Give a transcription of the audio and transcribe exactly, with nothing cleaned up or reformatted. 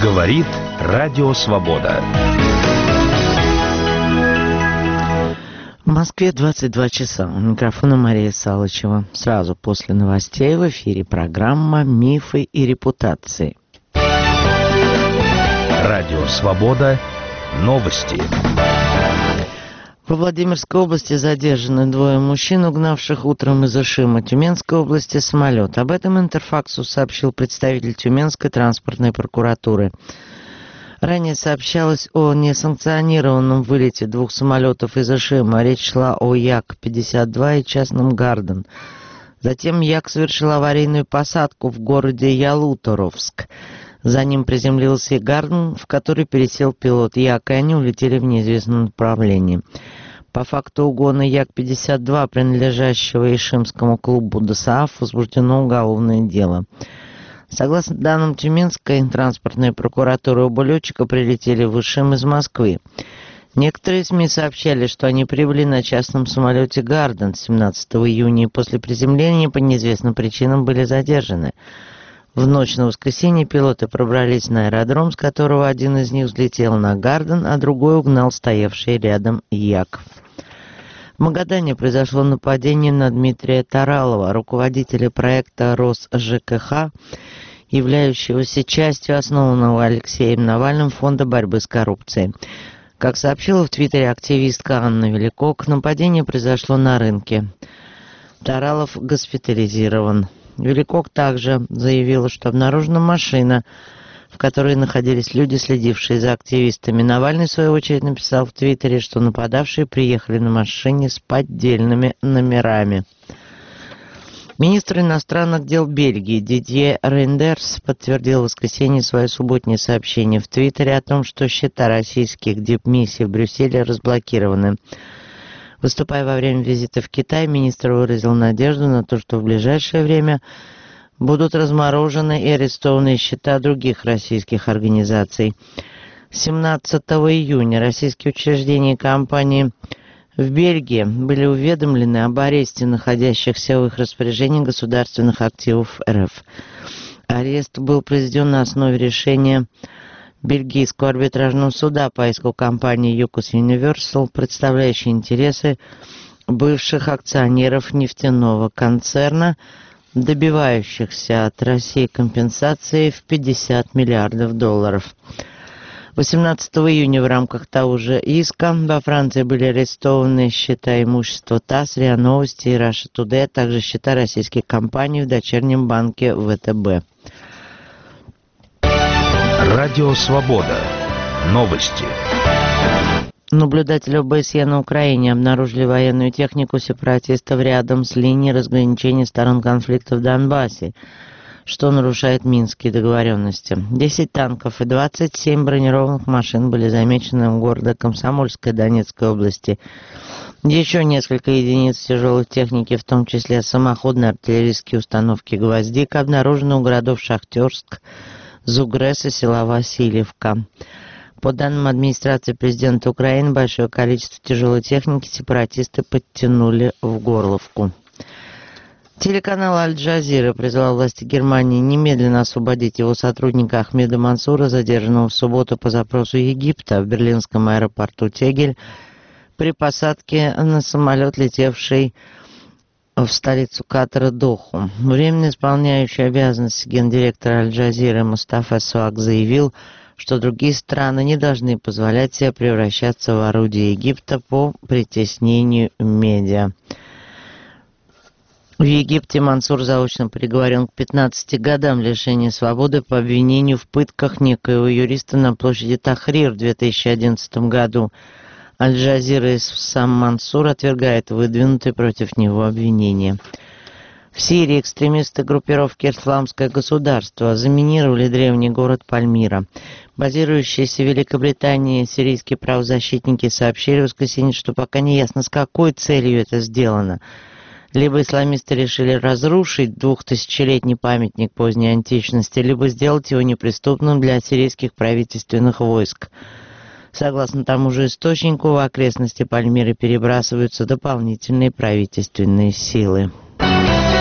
Говорит Радио Свобода. В Москве двадцать два часа. У микрофона Мария Салычева. Сразу после новостей в эфире программа «Мифы и репутации». Радио Свобода. Новости. Во Владимирской области задержаны двое мужчин, угнавших утром из Ишима Тюменской области самолет. Об этом Интерфаксу сообщил представитель Тюменской транспортной прокуратуры. Ранее сообщалось о несанкционированном вылете двух самолетов из Ишима. Речь шла о Як пятьдесят два и частном Гарден. Затем Як совершил аварийную посадку в городе Ялуторовск. За ним приземлился и Гарден, в который пересел пилот Як, и они улетели в неизвестном направлении. По факту угона Як пятьдесят два, принадлежащего Ишимскому клубу ДОСААФ, возбуждено уголовное дело. Согласно данным Тюменской транспортной прокуратуры, оба летчика прилетели в Ишим из Москвы. Некоторые СМИ сообщали, что они прибыли на частном самолете «Гарден» семнадцатого июня и после приземления по неизвестным причинам были задержаны. В ночь на воскресенье пилоты пробрались на аэродром, с которого один из них взлетел на «Гарден», а другой угнал стоявший рядом Як. В Магадане произошло нападение на Дмитрия Таралова, руководителя проекта РосЖКХ, являющегося частью основанного Алексеем Навальным фонда борьбы с коррупцией. Как сообщила в Твиттере активистка Анна Великок, нападение произошло на рынке. Таралов госпитализирован. Великок также заявила, что обнаружена машина, в которой находились люди, следившие за активистами. Навальный, в свою очередь, написал в Твиттере, что нападавшие приехали на машине с поддельными номерами. Министр иностранных дел Бельгии Дидье Рейндерс подтвердил в воскресенье свое субботнее сообщение в Твиттере о том, что счета российских дипмиссий в Брюсселе разблокированы. Выступая во время визита в Китай, министр выразил надежду на то, что в ближайшее время будут разморожены и арестованы счета других российских организаций. семнадцатого июня российские учреждения и компании в Бельгии были уведомлены об аресте находящихся в их распоряжении государственных активов РФ. Арест был произведен на основе решения Бельгийского арбитражного суда по иску компании Юкос Universal, представляющей интересы бывших акционеров нефтяного концерна, добивающихся от России компенсации в пятьдесят миллиардов долларов. восемнадцатого июня в рамках того же иска во Франции были арестованы счета имущества ТАСС, РИА Новости и Russia Today, а также счета российских компаний в дочернем банке ВТБ. Радио Свобода. Новости. Наблюдатели ОБСЕ на Украине обнаружили военную технику сепаратистов рядом с линией разграничения сторон конфликта в Донбассе, что нарушает минские договоренности. десять танков и двадцать семь бронированных машин были замечены в городе Комсомольской Донецкой области. Еще несколько единиц тяжелой техники, в том числе самоходные артиллерийские установки «Гвоздик», обнаружены у городов Шахтерск, Зугрес и села Васильевка. По данным администрации президента Украины, большое количество тяжелой техники сепаратисты подтянули в Горловку. Телеканал Аль-Джазира призвал власти Германии немедленно освободить его сотрудника Ахмеда Мансура, задержанного в субботу по запросу Египта в берлинском аэропорту Тегель при посадке на самолет, летевший в столицу Катара Доху. Временно исполняющий обязанности гендиректора Аль-Джазиры Мустафа Суак заявил, что другие страны не должны позволять себе превращаться в орудие Египта по притеснению медиа. В Египте Мансур заочно приговорен к пятнадцати годам лишения свободы по обвинению в пытках некоего юриста на площади Тахрир в две тысячи одиннадцатом году. Аль-Джазира и сам Мансур отвергает выдвинутые против него обвинения. В Сирии экстремисты группировки «Исламское государство» заминировали древний город Пальмира. Базирующиеся в Великобритании сирийские правозащитники сообщили в воскресенье, что пока не ясно, с какой целью это сделано. Либо исламисты решили разрушить двухтысячелетний памятник поздней античности, либо сделать его неприступным для сирийских правительственных войск. Согласно тому же источнику, в окрестности Пальмиры перебрасываются дополнительные правительственные силы.